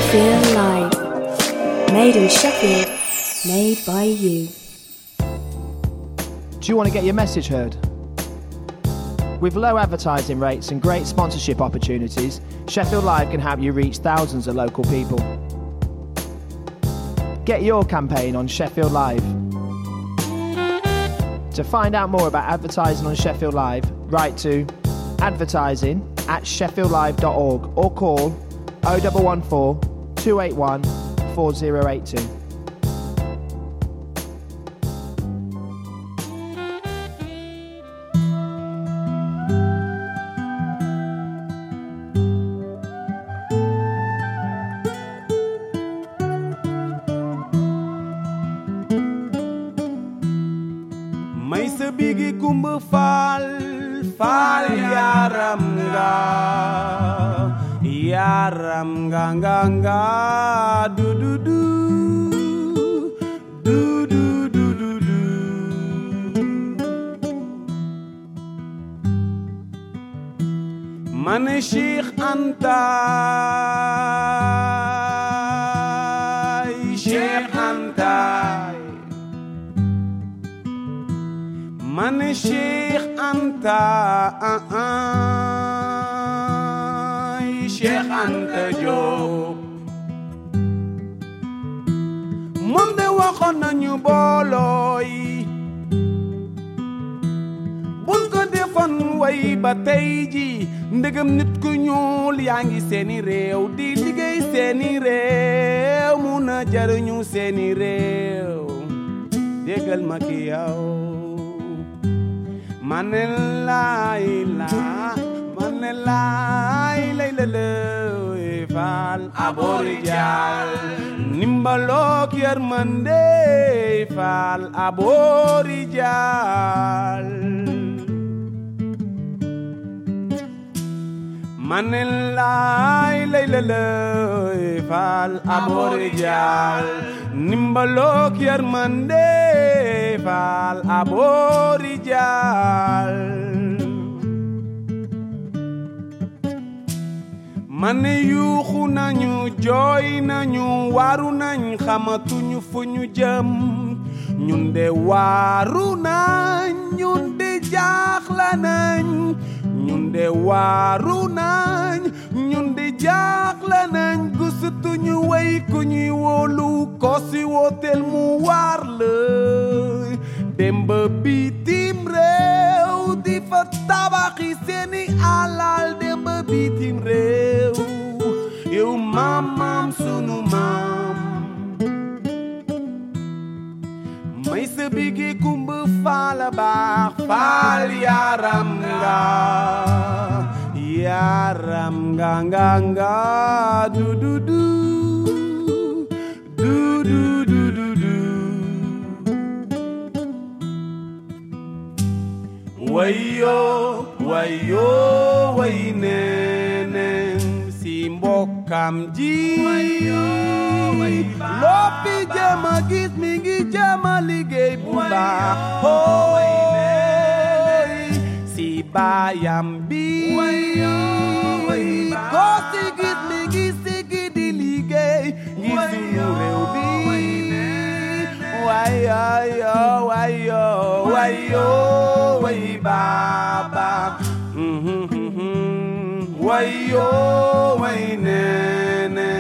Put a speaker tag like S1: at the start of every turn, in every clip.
S1: Sheffield Live. Made in Sheffield, made by you.
S2: Do you want to get your message heard? With low advertising rates and great sponsorship opportunities, Sheffield Live can help you reach thousands of local people. Get your campaign on Sheffield Live. To find out more about advertising on Sheffield Live, write to advertising@sheffieldlive.org or call 0114 281 4082.
S3: May sa bigi kumba fal yaram nga du du du du du du du du. Mane Sheikh Anta, Sheikh Anta, Mane Sheikh Anta, Sheikh Anta Diop. Moom de waxoon nañu boolooy buñ ko defoon way ba tey ji ndegam nit ku ñuul yaa ngi seeni réew di liggéey seeni réew mun a jariñu seeni réew déggal ma ki yow manelaay lay faal aborijal nimbalok yermande faal aborijal manelaay lay faal aborijal nimbalok yermande faal aborijal mane yuuxu nañu jooy nañu waaru nañ xamatuñu fu ñu jëm ñun de waaru nañ ñun de jaaxla nañ ñun de waaru nañ ñun de jaaxla nañ gisutuñu way ku ñuy wóolu ko si wooteel mu waar la dem ba bitim réew di fa tabaxi seeni alal dem ba bitim réew yow maam sunu maam may sa bigi kumba faala baax faal yaram nga du du du du du du du du wayo way neneen si mbokkam ji loo fi jëma gis mi ngi jëma liggéey bu baax hooy si baayam bi koo si gis mi ngi sigi di liggéey ngi suñu réew bi wayo way baba wayo way nene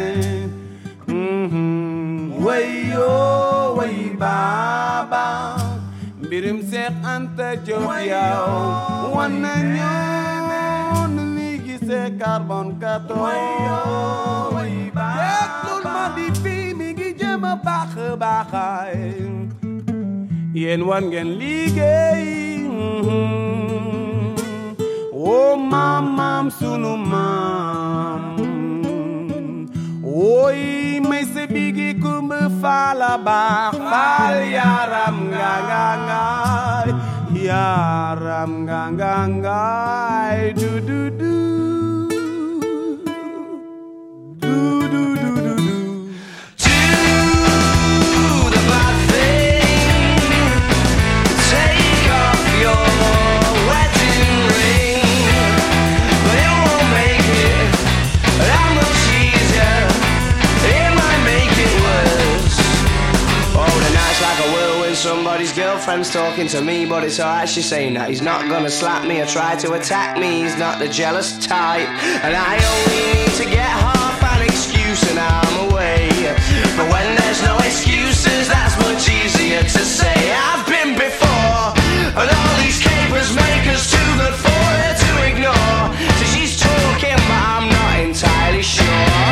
S3: wayo way baba mbirum Seex Anta Diop yow wan nañu nu ñuy gisee carbone 14 déglul ma di fii mi ngi jëm a baaxaay yéen wan ngeen liggéey o maam sunu maam woy may sa bigi kumba faala baax faal yaram nga du du du
S4: It girlfriend's talking to me, but it's alright, she's saying that he's not gonna slap me or try to attack me. He's not the jealous type, and I only need to get half an excuse and I'm away. But when there's no excuses, that's much easier to say. I've been before, and all these capers make us too good for her to ignore. So she's talking, but I'm not entirely sure.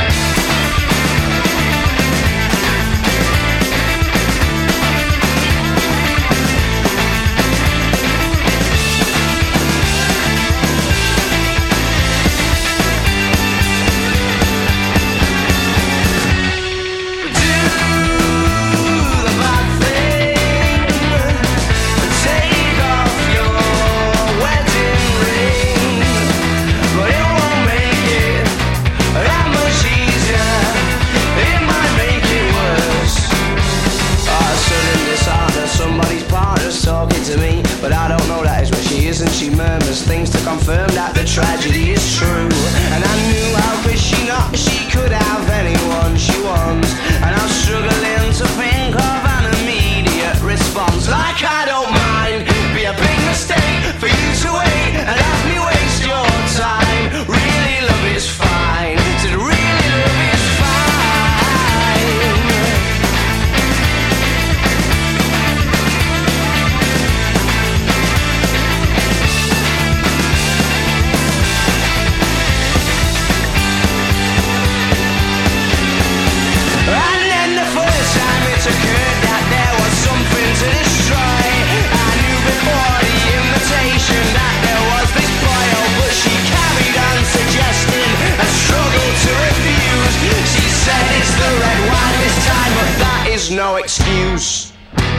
S4: Talking to me, but I don't know that is what she is, and she murmurs things to confirm that the tragedy is true. And I knew, how could she not? She could have anyone she wants, and I'm struggling to think of an immediate response. Like I don't mind, be a big mistake for you to wait and have me waste your time. Really love is fine, said really love is fine. No excuse.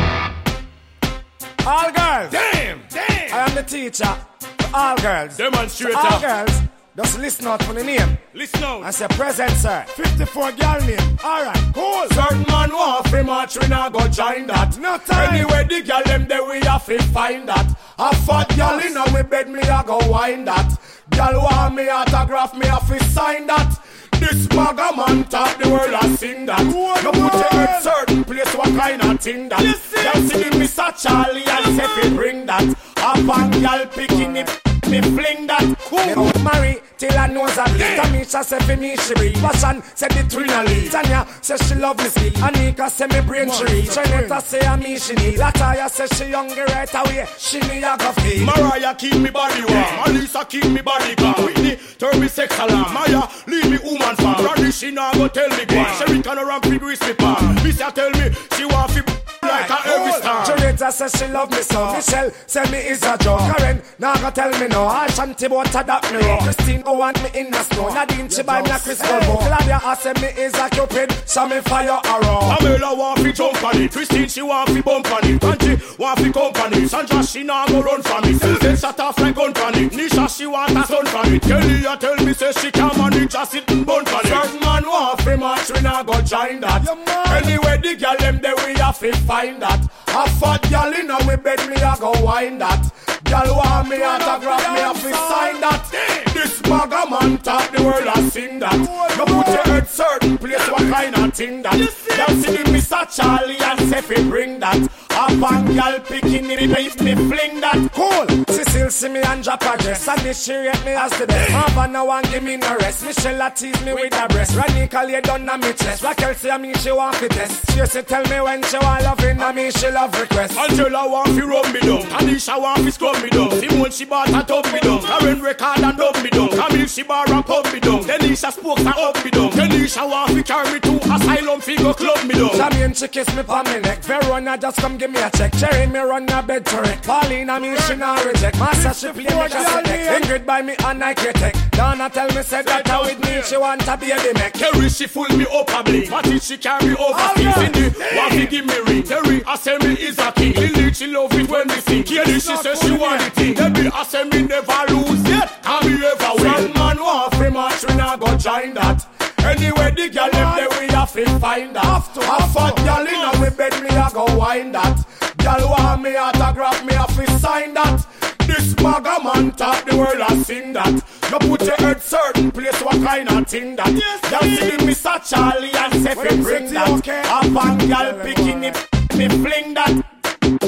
S5: All girls.
S3: Damn.
S5: I am the teacher. All girls.
S3: Demonstrator.
S5: All girls. Just listen out for the name.
S3: Listen out.
S5: I say present, sir.
S3: 54 girl name. Alright, cool. Certain man want fi march, we not go join that.
S5: No time.
S3: Anyway, the girl them there we have to find that. A fat girl in a me bed, me a go wind that. Girl want me autograph, me have to sign that. This maga man talk the world and sing that. You put your head certain place, what kind of thing that? Y'all see the Mr. Charlie and say fi bring that. A band y'all picking it, me fling that.
S5: Me out marry till I knows that. Tamisha say fi me she breathe. Passion say the trinally. Tanya say she love me speak. Anika say me brain tree. Trinetta say a me she need. Lataya say she younger right away. She me a go feed.
S3: Mariah keep me body warm. Alisa keep me body calm. Whitney turn me sex alarm. Maya leave me woman farm. Randy she now go tell me why. Sherry can around fi grease me palm. Missy tell me she want fi like a every star.
S5: Trinetta say she love me so. Michelle say me is a joke. Karen now go tell me no. All shanty bout a that me rock. Christine go want me in the snow. Nadine she buy me a crystal ball. Claudia say me is a cupid. So me fire arrow.
S3: Pamela want fi jump on it. Christine she want fi bump on it. Angie want fi company. Sandra she now go run from it. Susan shut off like gun from it. Nisha she want a son from it. Kelly a tell me say she can manage just sit bun from it. Certain man want fi march, we now go join that. Anyway the girl them there we have fi find that. A fat girl in a me bed me a go wind that. Girl want me autograph me a fi sign that. This maga man talk the world and sing that. You put your head certain place, what kind of thing that? Y'all see the Mr. Charlie and say fi bring that. A band girl picking it, if me fling that.
S5: Cool. Cecile see me and drop a dress. And she rate me as the best. Havana one give me no rest. Michelle a tease me with her breast. Ranika lay down on me chest. Raquel say me she want fi test. She say tell me when she want loving and me she love request.
S3: Angela want fi rub me down. Tanisha want fi scrub me down. Simone she bought a tub me down. Karen record and dub me down. Camille she bar and pub me down. Denisha spoke and up me down. Denisha want fi carry me to asylum fi go club me down.
S5: Jamie she kiss me pa me neck. Verona just come give me a check. Cherry me run a bed to it. Paulina me she not reject. Master she play me cassette deck. Ingrid buy me a Nike tech. Donna tell me said that her with me she want a baby make.
S3: Kerry she full me up a bling. Matty she carry over things. Cindy want fi give me ring. Terry I say me is a king. Lily she love it when we sing. Kelly she say she want the thing. Debbie I say me never lose yet. Can me ever win. Some man want fi march we not go join that. Anyway the girl them there we have to find that. A fat girl in a me bed me a go wind that. Girl want me autograph me have to sign that. This maga man talk the world and sing that. You put your head certain place, what kind of thing that? Y'all see the Mr. Charlie and say fi bring that. A band girl picking it, me fling that.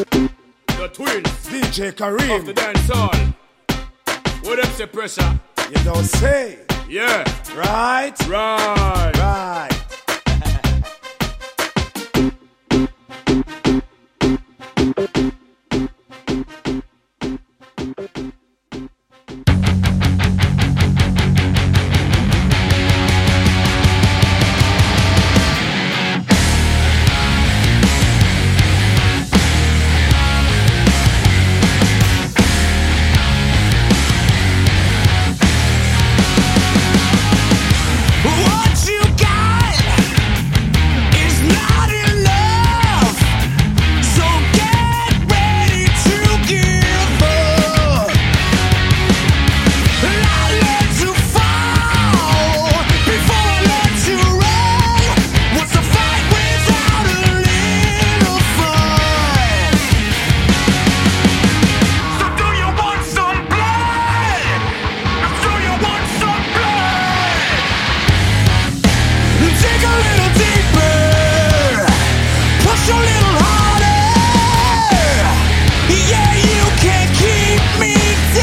S3: twins,
S5: DJ Kareem
S3: of the dance hall. What up, say pressure?
S5: You don't say.
S3: Yeah.
S5: Right?
S3: Right.
S5: Right.
S4: What you got is not enough, so get ready to give up. I learned to fall before I learned to run. What's a fight without a little fun? So do you want some blood? Do you want some blood? Dig a little deeper, push a little harder. Yeah, you can't keep me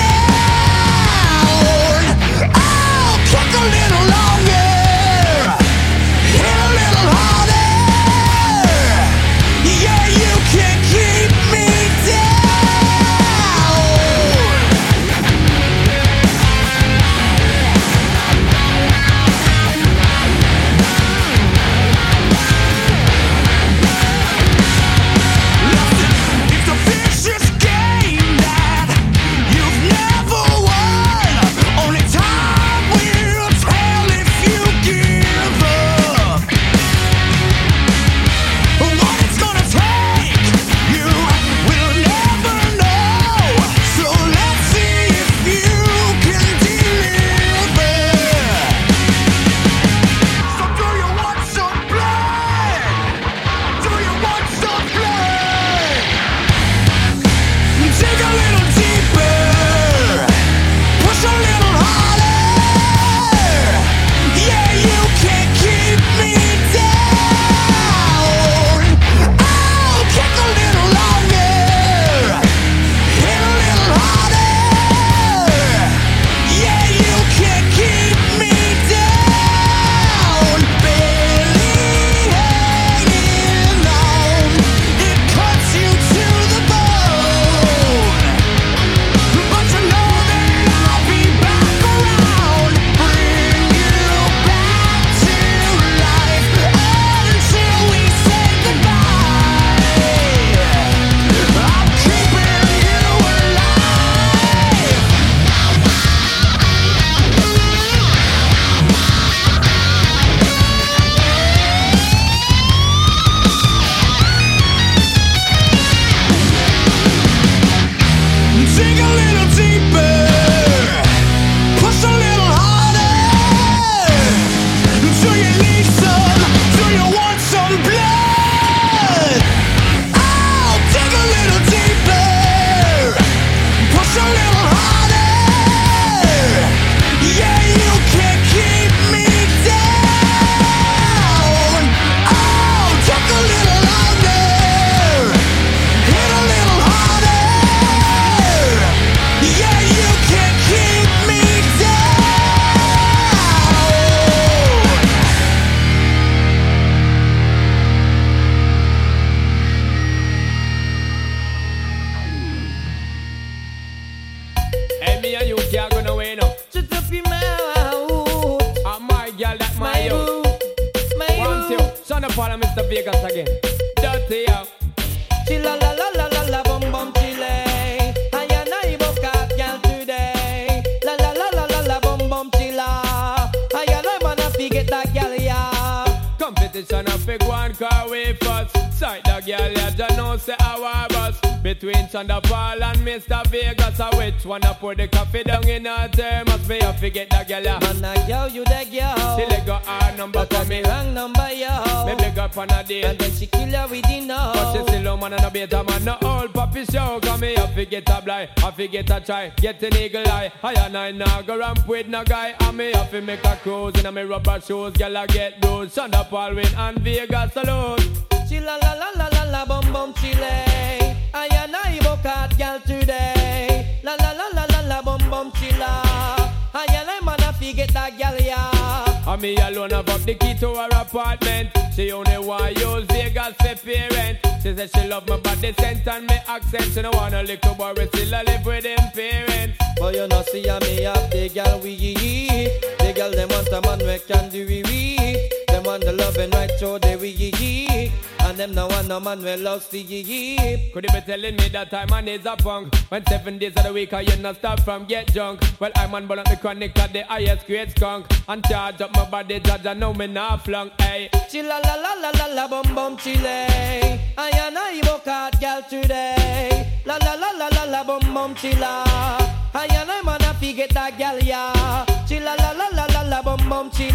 S4: down. I'll kick a little longer, hit a little harder. Yeah, you can't keep me down. It's a vicious game that you've never won. Only time will tell if you give up. What it's gonna take, you will never know. So let's see if you can deliver. So do you want some blood? Do you want some blood? Dig a little deeper, push a little harder. Yeah, you can't keep me down. I'll kick a little longer, hit a little harder. Yeah, you can't keep me down. Barely hanging on, it cuts you to the bone. But you know that I'll be back around, bring you back to life until we say goodbye. I'm keeping you alive. Dig a little deeper, push a little harder. Do you need some? Do you want some blood? I'll dig a little deeper, push a little harder. Yeah, you can't keep me down. I'll dig a little longer, hit a little harder. Yeah, you can't keep me down.
S3: Hey, me and you can't go nowhere now.
S6: Shut up in my house,
S3: My girl, that's my
S6: my
S3: yo.
S6: boo, my
S3: One,
S6: boo.
S3: two. Son of Paul and Mr. Vegas again. Dirty, yo.
S6: Chilla la la la la la bum bum chile. I and I book up girl today. La la la la la la bum bum chilla. I and I wanna forget that girl yeah.
S3: Competition of big one car way first. Sight the girl, yeah, just know say our bus. Between Thunder Paul and Mr. Vegas, which one I put the coffee down in her thermos? Me I forget the girl, yeah.
S6: Man a girl, you the girl.
S3: She let go her number
S6: But
S3: for
S6: I'm
S3: me.
S6: the wrong number yo.
S3: Me big up on a
S6: And
S3: date.
S6: then she kill her with the no.
S3: But she still a man and a beta man, no old puppy show. Cause me I forget a blind, I forget a try. Get an eagle eye, I and I now go ramp with no guy. And me have to make a cruise in a me rubber shoes. Girl I get those, Thunder Paul win and Vegas alone.
S6: She la la la la la la la bum bum chile. I and I book out girl today. La la la la la la bum bum chilla. I and I man a fi get that girl yeah.
S7: And me alone have up the key to her apartment. She only want use Vegas for parent. She said she love my body scent and me accent. She no want a little boy we still a live with him parents.
S6: But you know see me have the girl we the girl them want a man we can do we. Them want the love and right so they we. And them no want no man we love see.
S7: Could you be telling me that time man is a punk? When 7 days of the week I you not stop from get drunk. Well I'm on bullet the chronic at the highest grade skunk. And charge up my body judge I know me not flunk. Hey.
S6: Chilla la la la la la bum bum chile. I and I book out girl today. La la la la la la bum bum chilla. I and I man a fi get that girl yeah. Chilla la la la la la bum bum chile.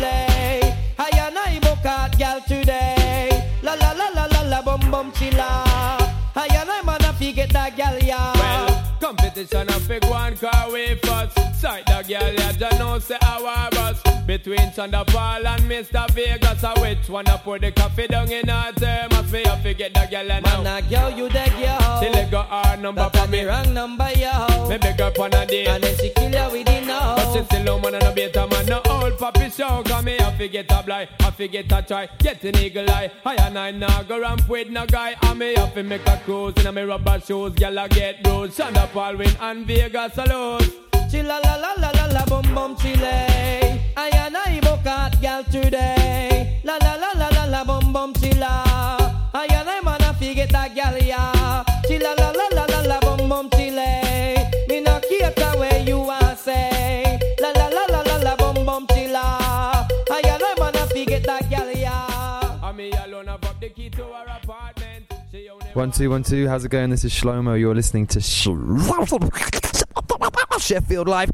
S6: I and I book out girl today. La la la la la la bum bum chilla. I and I man a fi get that girl yeah.
S7: Well, competition a big one car way first. Sight the girl ya just know say our bus. Between Thunderfall and Mr. Vegas, a which one a pour the coffee down in her thermos. Me a forget the girl and now.
S6: Man a girl you the girl.
S7: She let go her number for me.
S6: Wrong number yo.
S7: Me beg her on a date.
S6: And then she kill you with it now.
S7: But she still no man and no beta man. No old papi show. Cause me a forget a blind. I forget a try. Get an eagle eye. I and I now go ramp with no guy. And me have to make a cruise. In a me rubber shoes. Girl a get bruised. Thunderfall win and Vegas a lose.
S6: Chilla la la la la la bum bum chile. I and I book out girl today. La la la la la la bum bum chilla. I and I man a fi get that girl yeah. Chilla la la la la la bum bum chile. Me no care where you want say. La la la la la la bum bum chilla. I and I man a fi get that girl yeah.
S7: And me alone have up the key to her apartment.
S8: 1 2 1 2. How's it going? This is Shlomo. You're listening to Sheffield Live.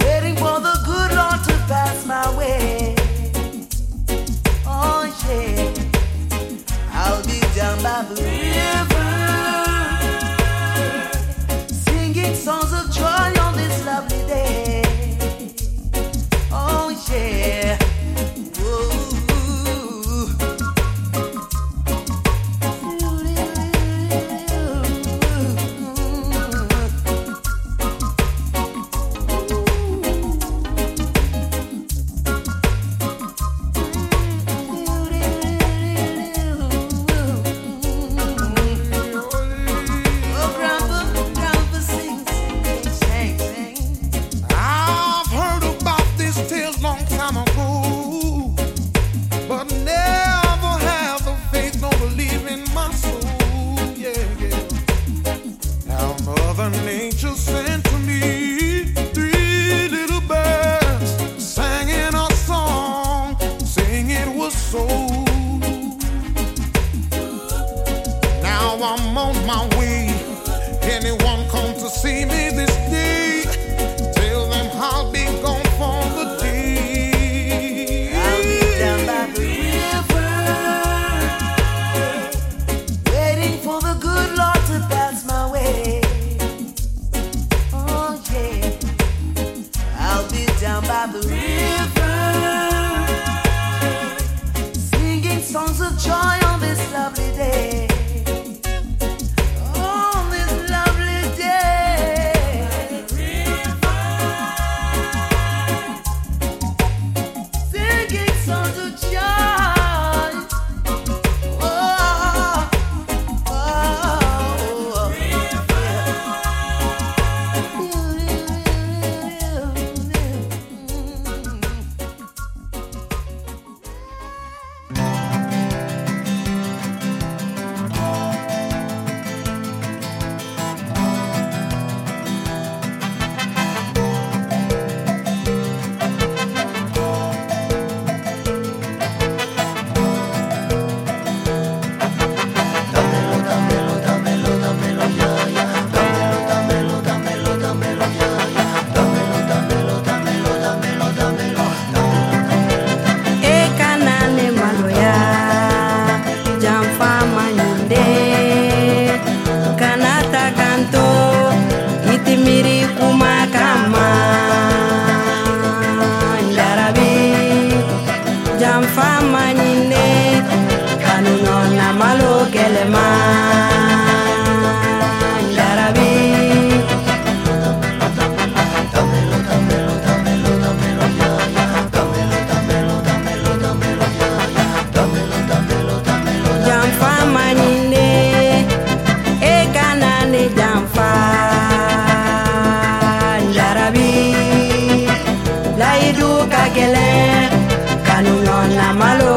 S9: My way. Oh yeah.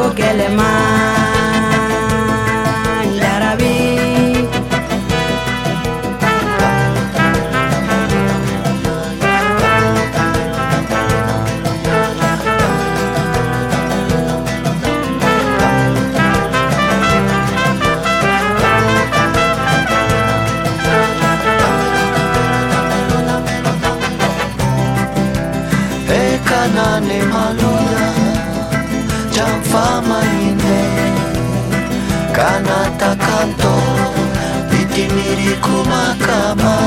S9: malo keleman Yarabi.
S10: Kanane maluya jamfama ine kanata kanto bitimiri kumakama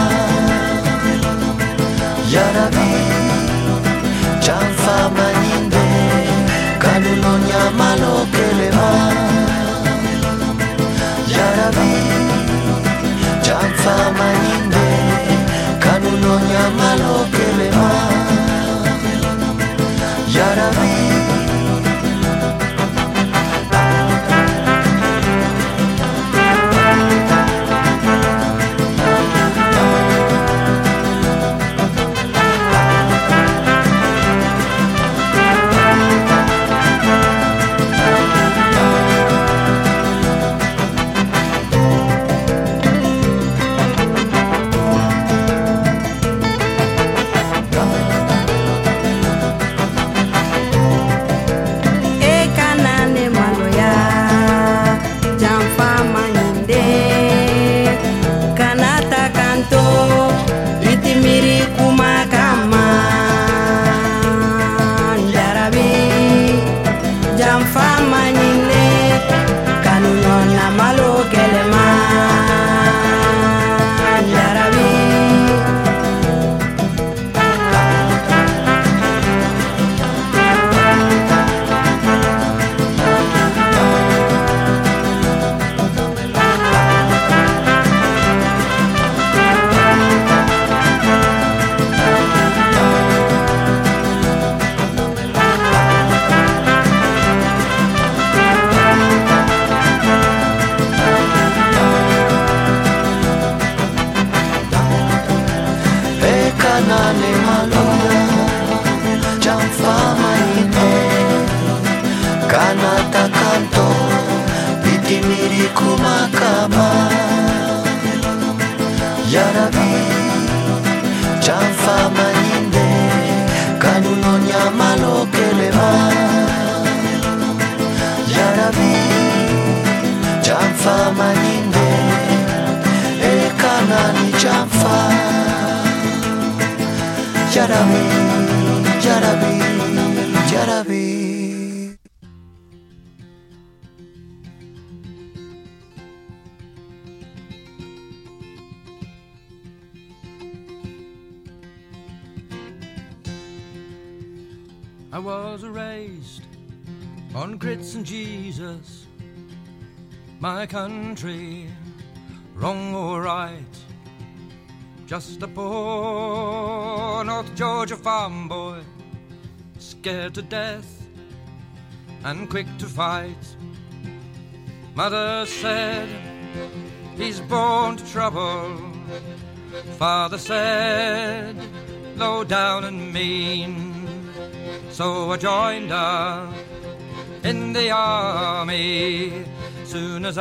S10: Yarabi jamfama ine kanunonya malo kelema Yarabi jamfama ine kanunonya malo kelema Yarabi.
S11: I was raised on grits and Jesus, my country, wrong or right. Just a poor North Georgia farm boy, scared to death and quick to fight. Mother said, he's born to trouble. Father said, low down and mean. So I joined up in the army soon as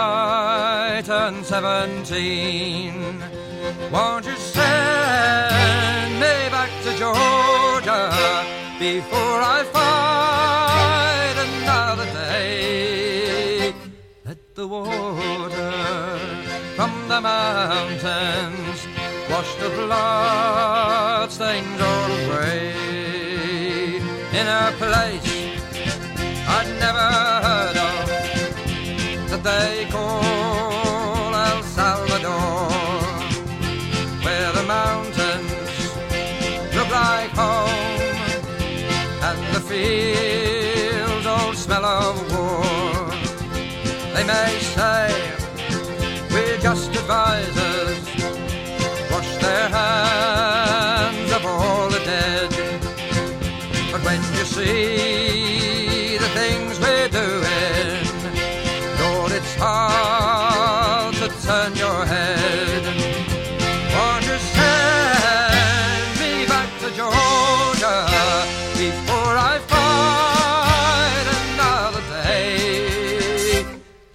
S11: I turned 17. Won't you send me back to Georgia before I fight another day? Let the water from the mountains wash the blood stains all away. In a place I'd never heard of that they call El Salvador, where the mountains look like home and the fields all smell of war. They may say we're just advisors, wash their hands of all the dead. But when you see the things we're doing, Lord, it's hard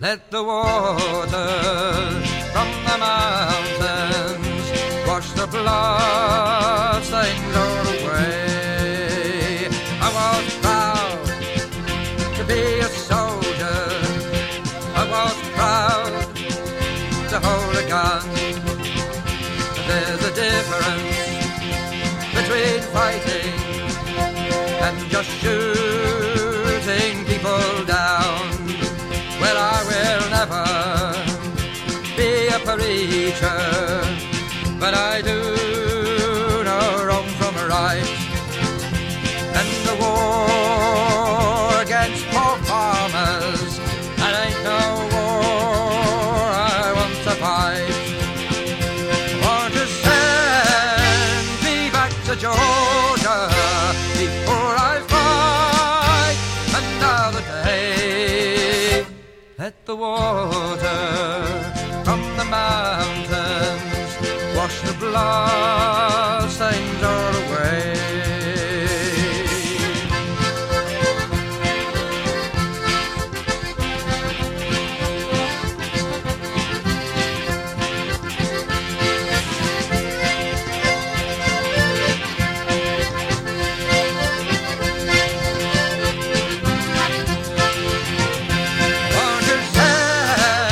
S11: Let the waters from the mountains wash the blood stains all away. I was proud to be a soldier. I was proud to hold a gun. There's a difference between fighting and just shooting people down. Well, I will never be a preacher, but I do know wrong from right. And the war against poor farmers, that ain't no war I want to fight. Want to send me back to Georgia before I fight another day. Let the water from the mountains wash the blood stains all away. Won't you send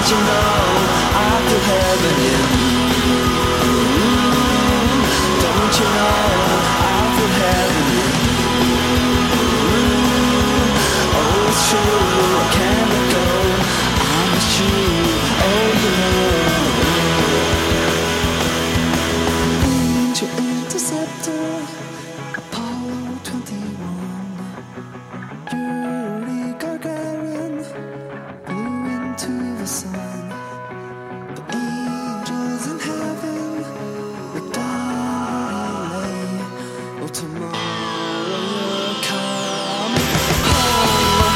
S10: you know I feel heaven in you? Don't you know I feel heaven in you? Oh, it's true, I can't let go. I miss you, oh, you know. Angel interceptor, Apollo 21. Yuri Gagarin blew into the sun. The angels in heaven looked down on LA. Oh, tomorrow you'll come home.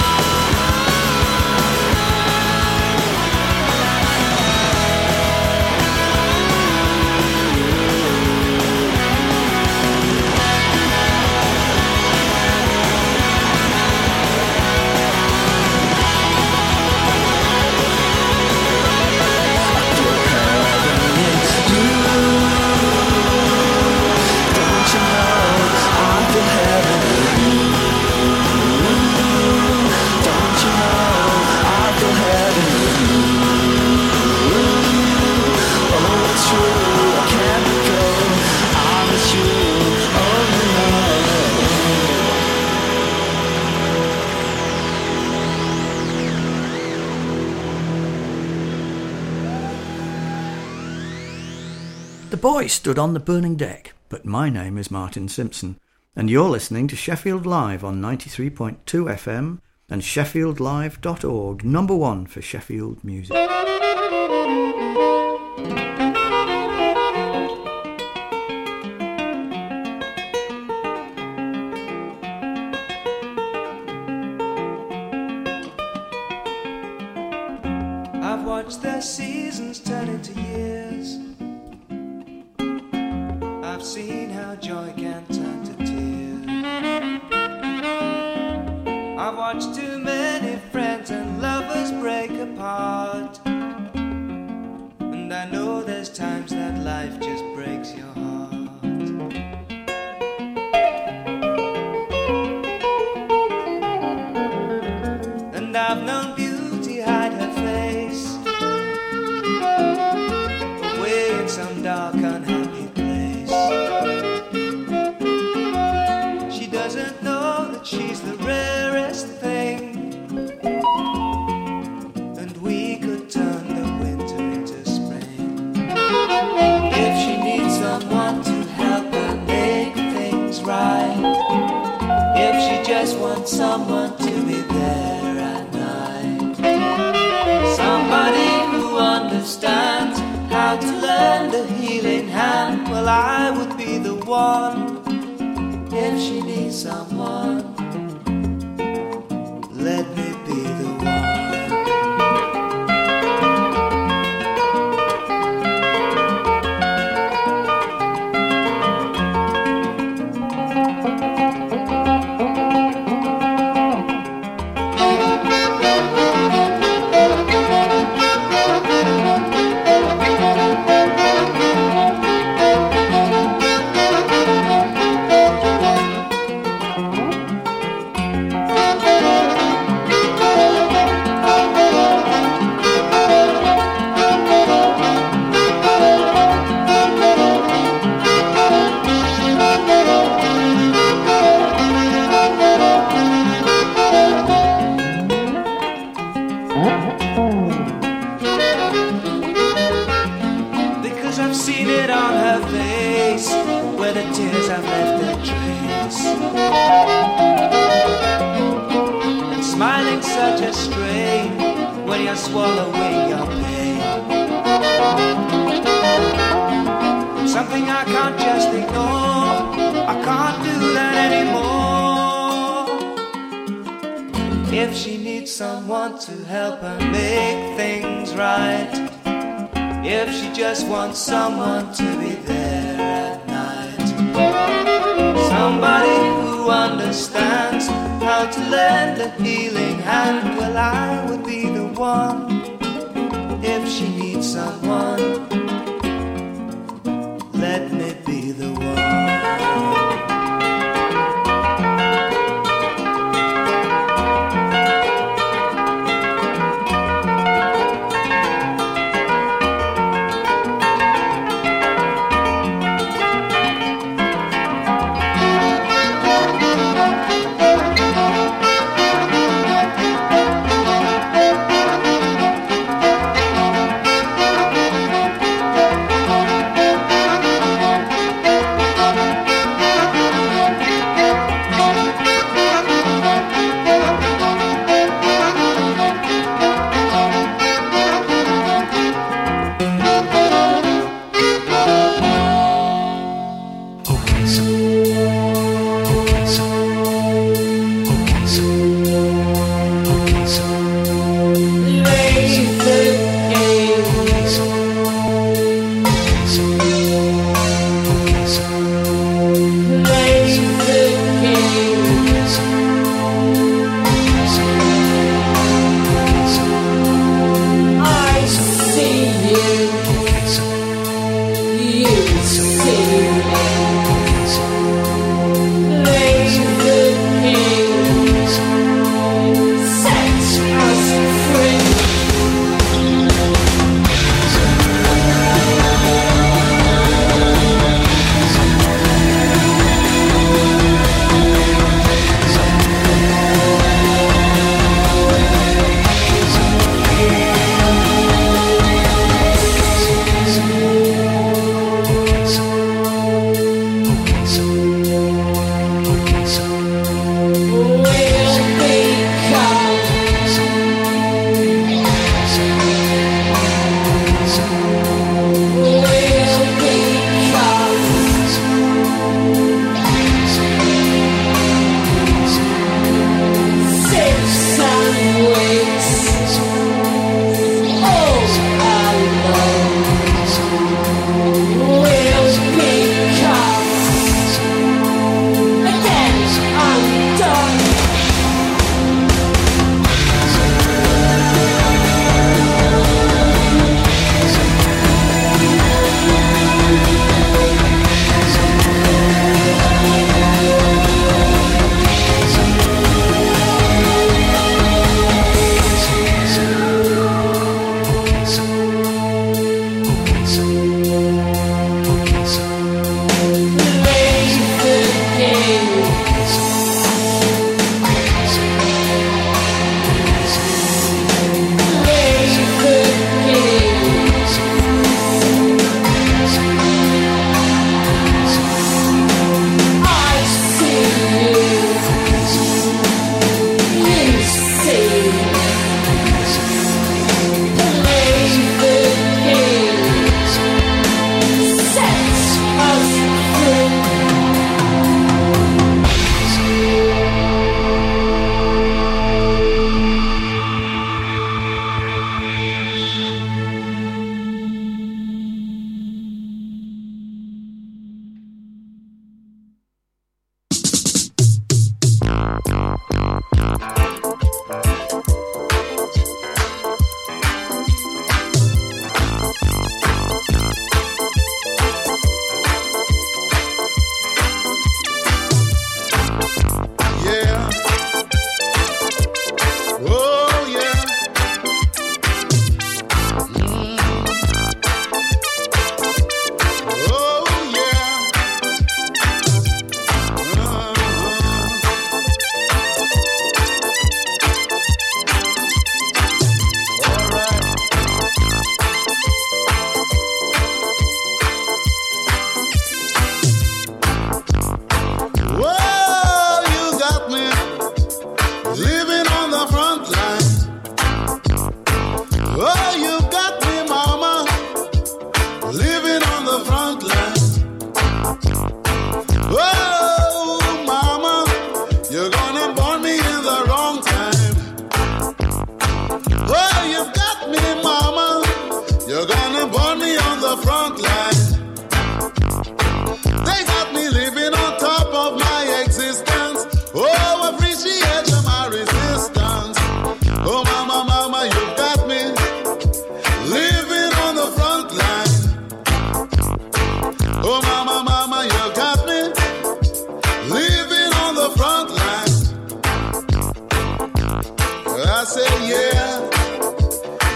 S12: The boy stood on the burning deck, but my name is Martin Simpson, and you're listening to Sheffield Live on 93.2 FM and sheffieldlive.org, number one for Sheffield music.
S10: I've watched their seasons turn into years. I've seen how joy can turn to tears. I've watched too many friends and lovers break apart. And I know there's times that life just breaks your heart. And I've known beauty hide her face away in some dark unhappy place. She doesn't know that she's the rarest thing, and we could turn the winter into spring. If she needs someone to help her make things right, if she just wants someone to be there at night, somebody who understands how to lend a healing hand, well, I would be the one. If she needs someone, let me be the one. Because I've seen it on her face, where the tears have left their trace. And smiling such a strain when you're swallowing your pain. Something I can't just ignore, I can't do that anymore. If she needs someone to help her make things right, if she just wants someone to be there at night, somebody who understands how to lend a healing hand, well, I would be the one. If she needs someone, let me be the one.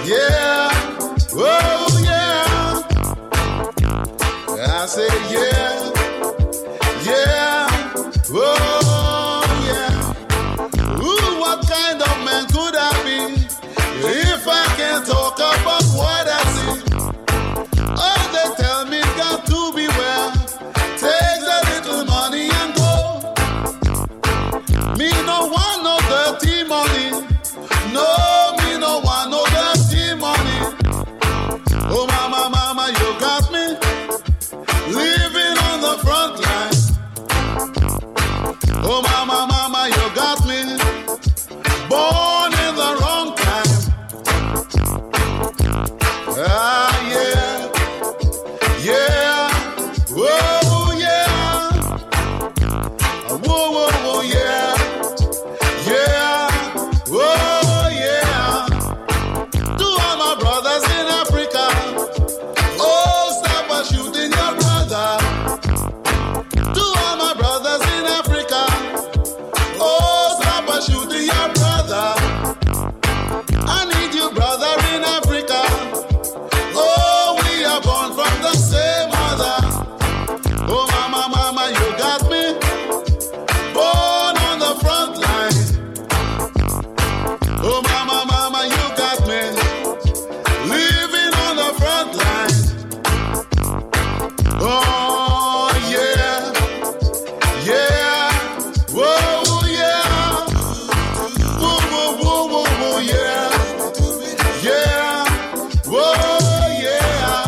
S13: Yeah, oh yeah. I say yeah, yeah, oh yeah. Ooh, what kind of man could I be if I can't talk about what I see? Oh, they tell me got to be well. Take a little money and go. Me no want no dirty money. No, me no want no dirty money. Oh, mama, mama, you got me living on the front line. Oh, mama, mama, you got me born in the wrong time. Ah, yeah, yeah, whoa, yeah, whoa, whoa, whoa, yeah, yeah, whoa, yeah. To all my brothers in Africa, oh, stop shooting your brother. To all my brothers in Africa, oh, stop shooting your brother. I need you, brother in Africa. Oh, we are born from the same mother. Oh, mama, mama, you got me born on the front line. Oh, mama, mama, you got me living on the front line. Oh, yeah, yeah, whoa, yeah, whoa, whoa, whoa, whoa, whoa, yeah, yeah, whoa, yeah.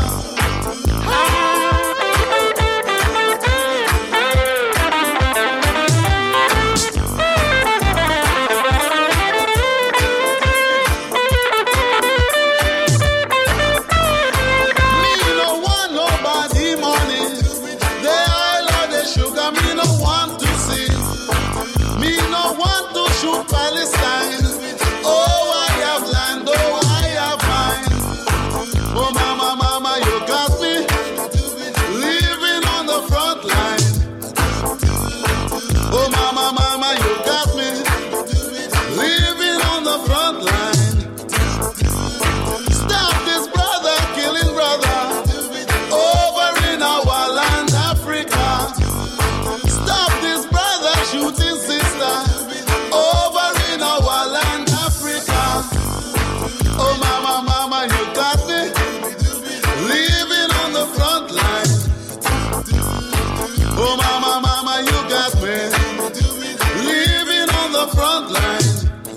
S13: Me no want nobody money. The oil or the sugar, me no want to see. Me no want to shoot Palestine. Oh, I have land, oh, I have mine. Oh, mama, mama, you got me living on the front line. Oh, mama, mama, you got me living on the front line. Stop this brother killing brother over in our land, Africa. Stop this brother shooting sister over in our land, Africa. Oh, mama, mama, you got me living on the front line. Oh, mama, mama, you got me living on the front line.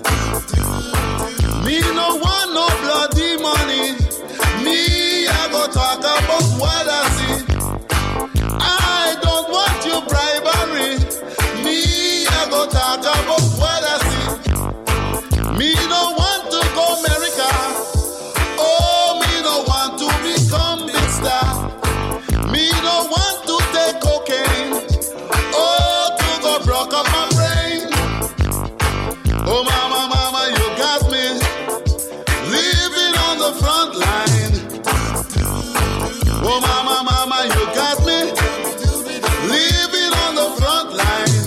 S13: Me no want no bloody money. Me, I go talk about what I see. I don't want your bribery. Me, I go talk about what I see. Me no want to go America. Oh, me no want to become big star. Me no want to take cocaine. Oh, to go broke up my brain. Oh, mama, mama, you got me living on the front line. Oh, mama, mama, you got me living on the front line.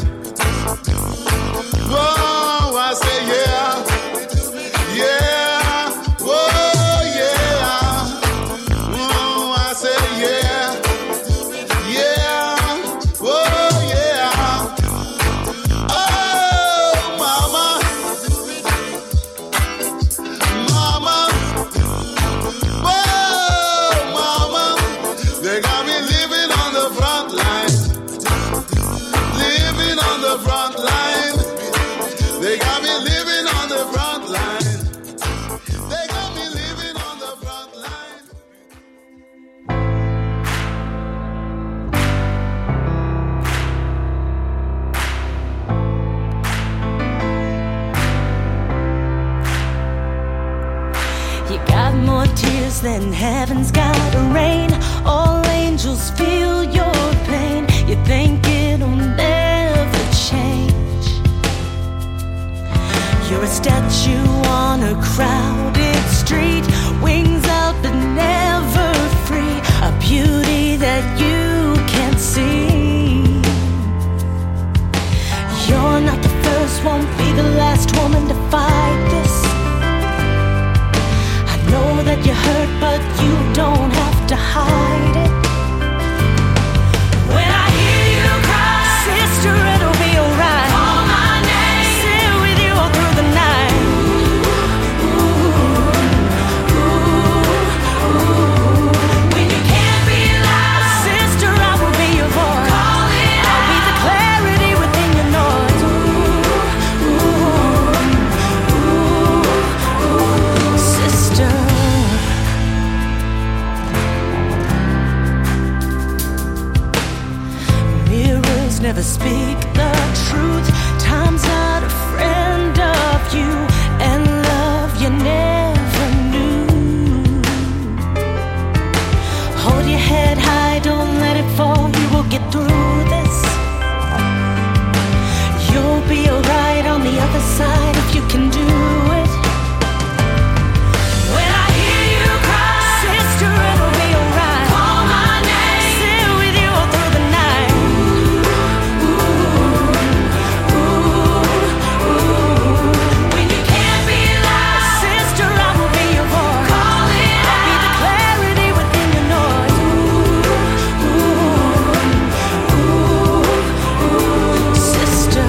S13: Oh, I say yeah, yeah, oh yeah. Oh, I say yeah, yeah, oh yeah. Oh, mama, mama, oh mama, they got me living on the front line, living on the front line. They got me living on the front line. They got me living on the front line.
S1: You got more tears than heaven's got rain. All angels feel your pain. You think it'll never change. You're a statue on a crowded street, wings out but never free. A beauty that you can't see. You're not the first, won't be the last woman to fight this. I know never speak the truth. Time's not a friend of you, and love you never knew. Hold your head high, don't let it fall. You will get through this. You'll be alright on the other side if you can do it. When I hear you cry, sister, it'll be alright. Call my name, sit with you all through the night. Ooh, ooh, ooh, ooh. When you can't be loud, sister, I will be your voice. Call it out. I'll be the clarity within the noise. Ooh, ooh, ooh, ooh, sister.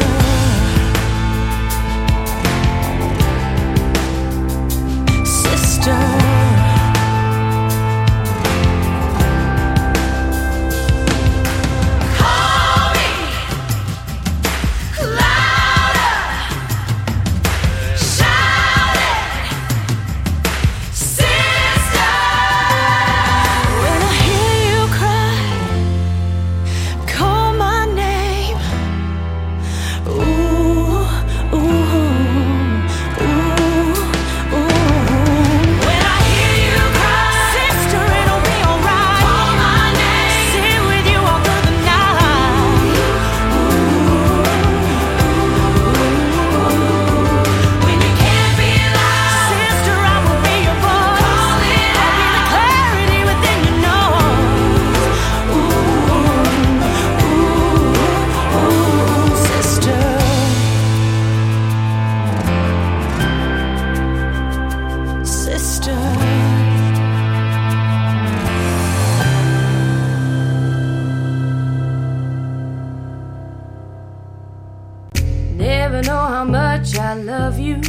S14: Never know how much I love you,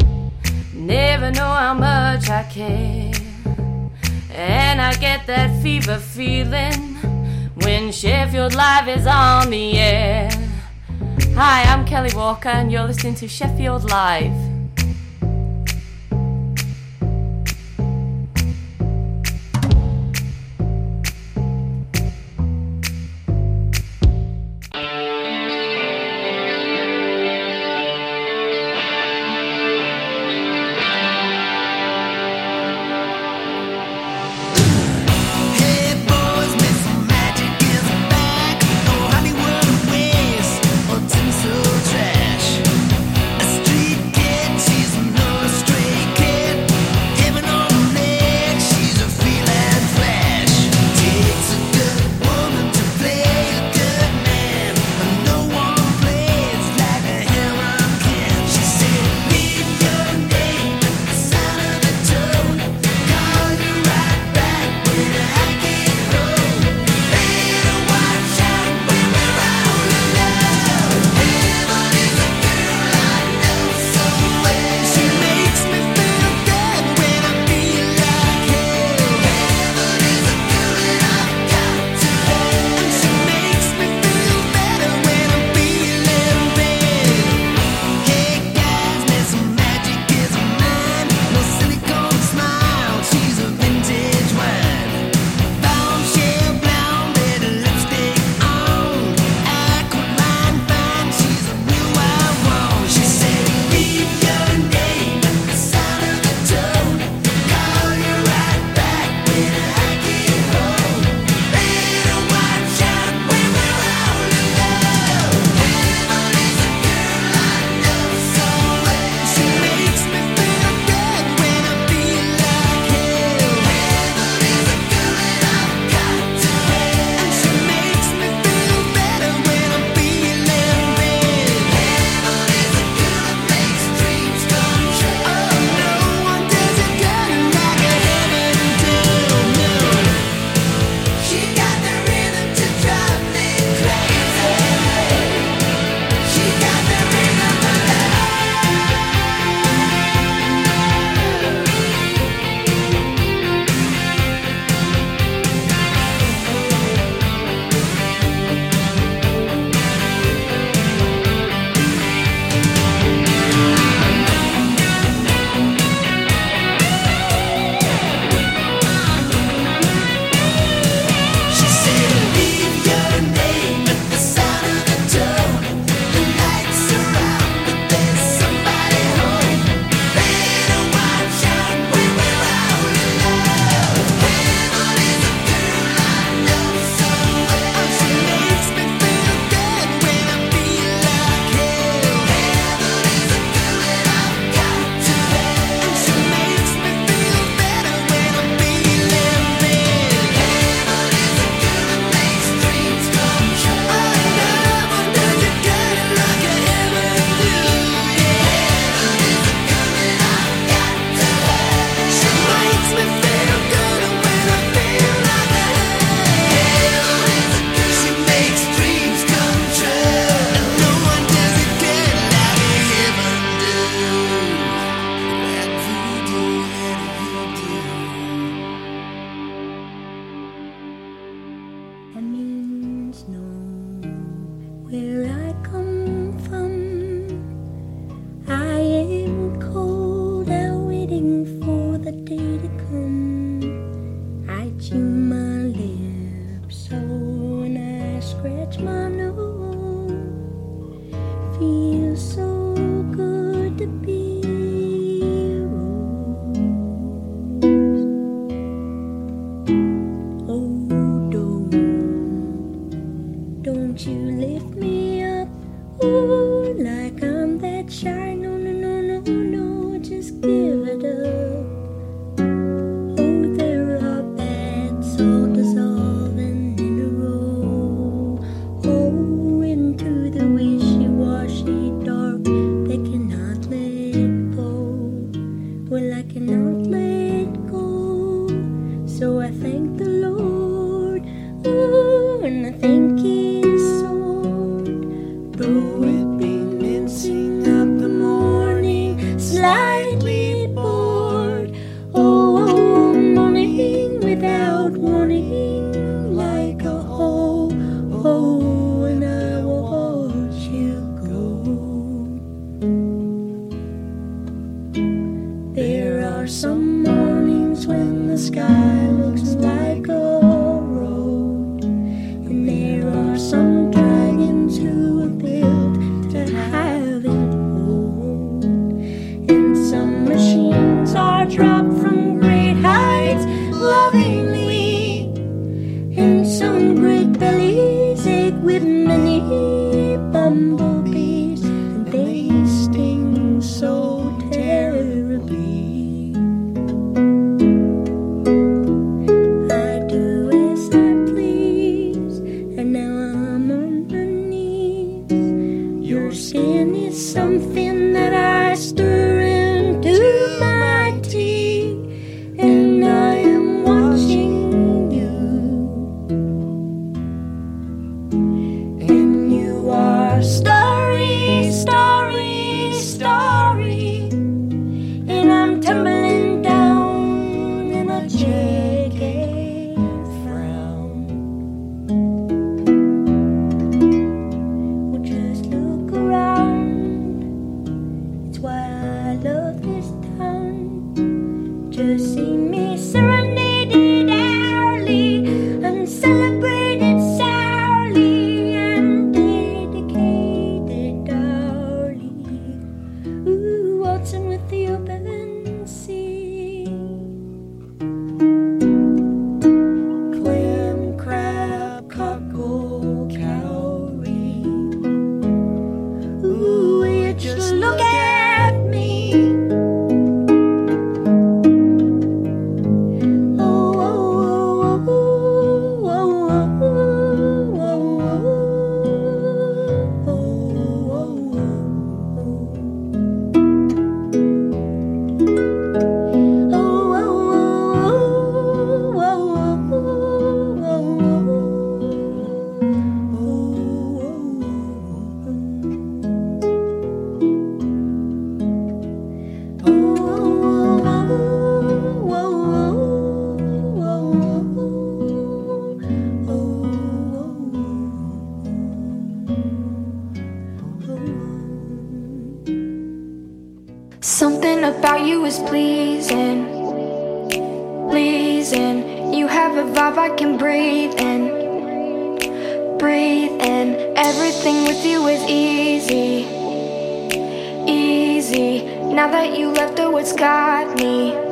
S14: never know how much I care. And I get that fever feeling when Sheffield Live is on the air. Hi, I'm Kelly Walker and you're listening to Sheffield Live.
S10: Hollywood ways or tinsel trash. A street kid
S15: sky looks like a road, and there are some dragons who are built to have it hold, and some machines are dropped from great heights lovingly, and some great bellies ache with many bumblebees, and they sting so terribly. I do as I please, and now I'm on my knees. Your sin is something that I stir into my tea, and I am watching you, and you are starry, starry, starry, and I'm tumbling down in a jagged frown. Well, just look around, it's why I love this town. Just see me serenaded hourly and celebrated sourly and dedicated hourly. Ooh, waltzing with the open sea. Clam, crab, cockle, cowrie. Ooh, you just look at me. Oh, oh, oh, oh, oh,
S16: Something about you is pleasing, pleasing. You have a vibe I can breathe in, breathe in. Everything with you is easy, easy. Now that you left, oh, it's got me